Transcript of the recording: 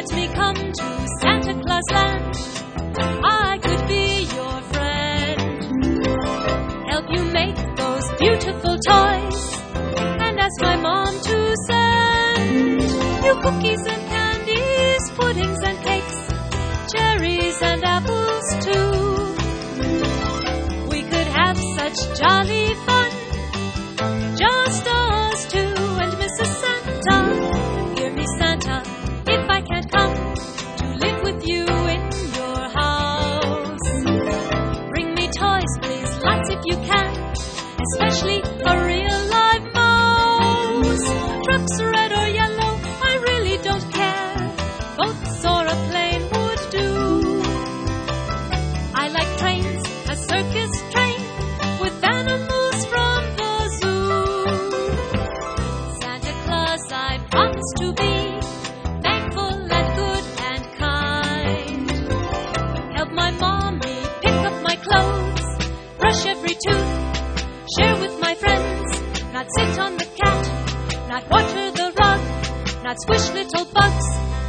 Let me come to Santa Claus Land. I could be your friend. Help you make those beautiful toys, and ask my mom to send you cookies and candies, puddings and cakes, cherries and apples too. We could have such jolly fun, just us two and Mrs. Santa. Hear me, Santa, if I can't come to live with you in your house. Bring me toys, please, lots if you can, especially a real live mouse. Trucks red or yellow, I really don't care. Boats or a plane would do. I like trains, a circus train with animals from the zoo. Santa Claus, I promise to be thankful and good and kind. Help my mommy pick up my clothes, brush every tooth, share with my friends, not sit on the cat, not water the rug, not squish little bugs,